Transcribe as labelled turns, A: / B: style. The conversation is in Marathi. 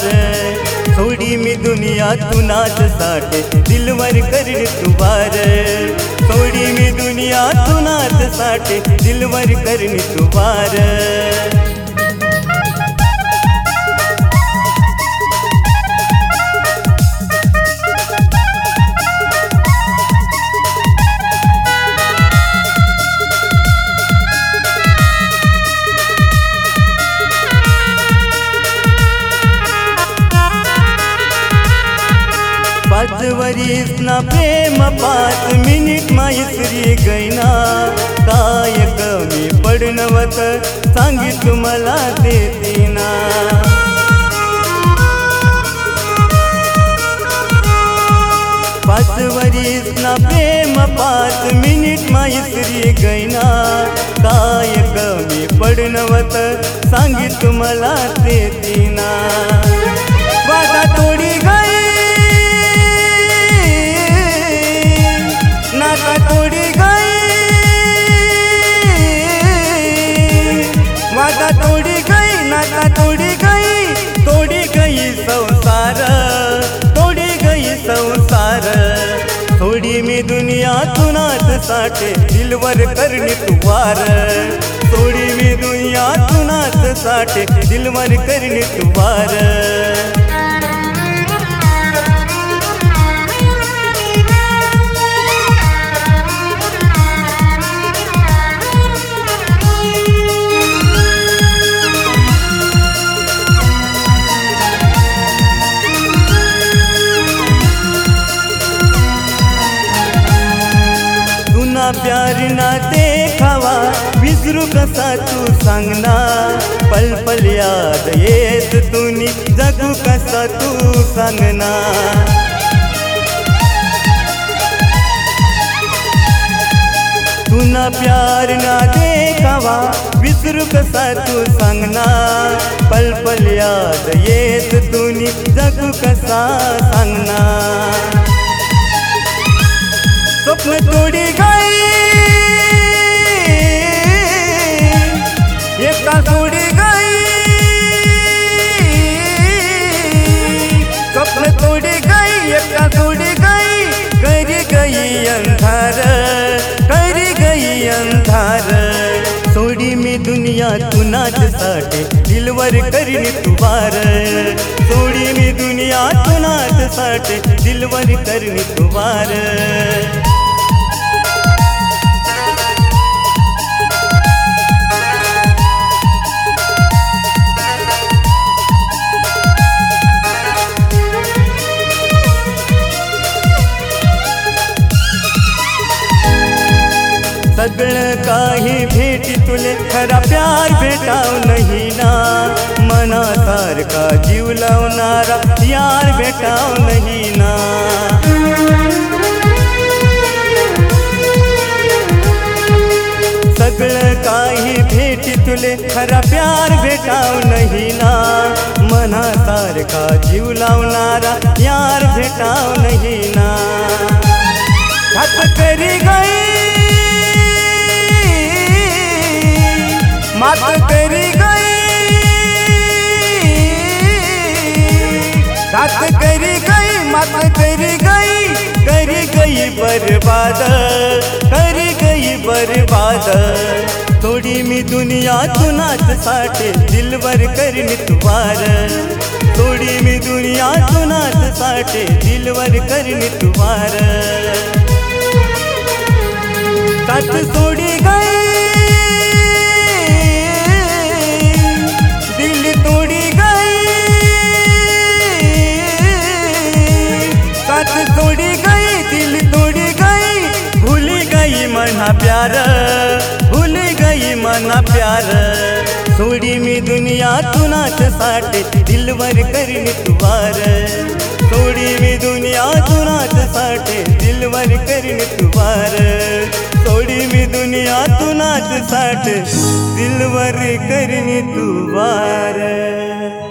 A: सोडी मी दुनिया तू नाच साठे दिलवर करीन तू वार। सोडी मी दुनिया तू नाच साठे दिलवर करीन तू वार। पाच वरीस ना प्रेम 5 मिनिट मायसरी गैना। काय कमी पडनवत सांगी तुम्हाला देतीना। पाच वरीस ना प्रेम 5 मिनिट मायसरी गैना। काय कमी पडनवत सांगी तुम्हाला देतीना। वादा तोडी गई नाता तोडी गई, वादा तोडी गई नाता तोडी गई संसार, तोडी गई संसार। थोडी मी दुनिया तू नाच साठे दिलवर करनी तू वार। थोडी मी दुनिया तू नाच साठे दिलवर करनी तू वार। प्यार ना देखावा विसरू कसा तू सांगना। पल पल याद येत तुनी जगू कसा तू सांगना। तुना प्यार ना देखावा विसरू कसा तू सांगना। पल पल याद येत तुनी जगू कसा सांगना। स्वप्न तोडी गई एकटा तोडी गई। स्वप्न तोडी गई एकटा तोडी गई। करी गई अंधार, करी गई अंधार। सोडी मी दुनिया तू नाच साठे दिलवर करीन तू वार। सोडी मी दुनिया तू नाच साठे दिलवर करीन तू वार। सगळं काही भेटी तुले खरा प्यार भेटाव नाही ना। मनासारखा जीव लावणारा यार भेटाव नाही ना। सगळं काही भेटी तुले खरा प्यार भेटाव नाही ना। मनासारखा जीव लावणारा यार भेटाव नाही ना। घात करी गई मात करी गई, घात करी गई मात करी गई बर्बाद, करी गई बर्बाद। थोडी मी दुनिया तू नाच साठे दिलवर करीन तू वार। थोडी मी दुनिया तू नाच साठे दिलवर करीन तू वार। साथ सोडी गई तोड़ी गई दिल तोड़ी गई। भूल गई मना प्यार, भूल गई मना प्यार। सोडी मी दुनिया तू नाच साठे दिलवर करीन तू वार। सोडी मी दुनिया तू नाच साठे दिलवर करीन तू वार। सोडी मी दुनिया तू नाच साठे दिलवर करीन तू वार।